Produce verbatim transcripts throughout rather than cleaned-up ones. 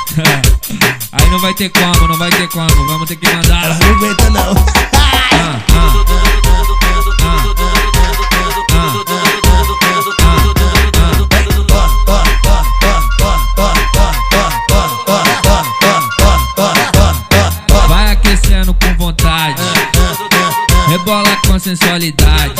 Aí não vai ter como, não vai ter como, vamos ter que mandar. Ela não aguenta não. Ah, ah. Vai aquecendo com vontade, rebola com sensualidade.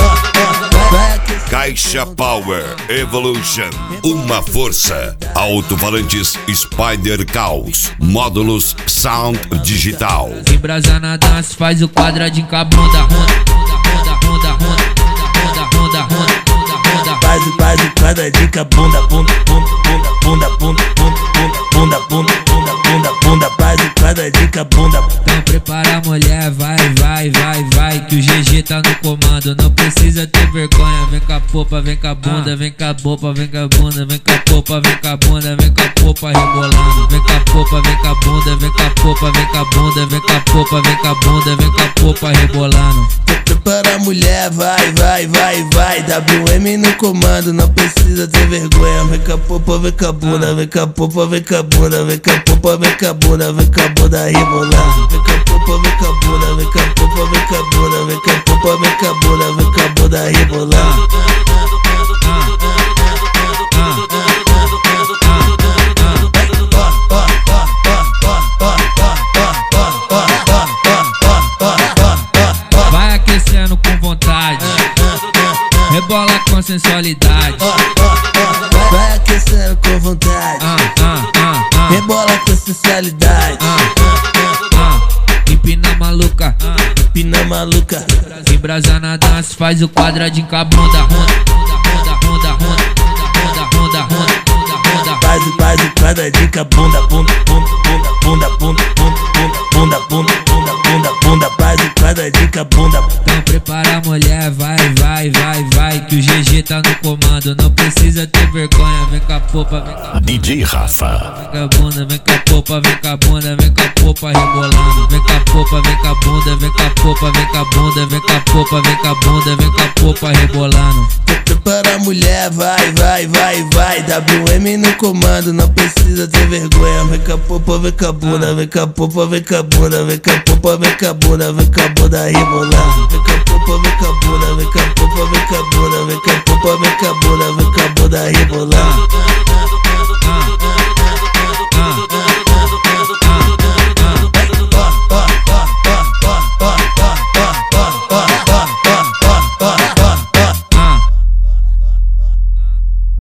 Caixa Power Evolution, uma força. Alto-falantes Spider Caos, módulos Sound Digital. Embrasa na dança, faz o quadradinho com a bunda. Ronda, ronda, ronda, ronda, ronda, ronda, ronda. Faz o faz o quadradinho com a bunda, bunda, bunda, bunda, bunda, bunda, bunda, bunda, bunda, bunda, bunda. Faz o quadradinho com a bunda. Então prepara, mulher, vai, vai, vai, vai, que o G G tá no comando, não precisa ter vergonha. Vem com a popa, vem com a bunda, vem com a popa, vem com a bunda, vem com a popa, vem com a bunda, vem com a popa rebolando. Vem com a popa, vem com a bunda, vem com a popa, vem com a bunda, vem com a popa, vem com a bunda, vem com a popa rebolando. Prepara, mulher, vai, vai, vai, vai. W M no comando, não precisa ter vergonha. Vem com a popa, vem com a bunda, vem com a popa, vem com a bunda, vem com a popa, vem com a bunda, vem com a bunda rebolando. Vem com a popa, vem com a bunda, vem com a popa, vem com a bunda, vem com a popa, vem com a bunda, vem com a bunda rebolando. Vai aquecendo com vontade, rebola com sensualidade. Vai aquecendo com vontade, rebola com sensualidade. Empina maluca, empina maluca. Embrasa na dança, faz o quadradinho com a bunda. Ronda, ronda, ronda, ronda, ronda, ronda, ronda, ronda. Faz o faz o quadradinho com a bunda, bunda, bunda, bunda, bunda, bunda, bunda, bunda, bunda, bunda, bunda. Faz o quadradinho com a bunda. Então prepara, mulher, vai, vai, vai, vai, que o G G tá no comando, não precisa ter vergonha. Vem com a popa, vem com a D J Rafa. Vem com a bunda, vem com a popa, vem com a bunda, vem com a popa rebolando. Vem com a popa, vem com a bunda, vem com a popa, vem com a bunda, vem com a popa, vem com a bunda, vem com a popa rebolando. Prepara, mulher, vai, vai, vai, vai. W M no comando, não precisa ter vergonha. Vem com a popa, vem com a bunda, vem com a popa, vem com a bunda, vem com a popa, vem com a bunda, vem com a bunda rebolando. Vem com a popa, vem com a bunda, vem com a popa, vem com a bunda, vem com a popa, vem com a bunda, vem com a bunda rebolando.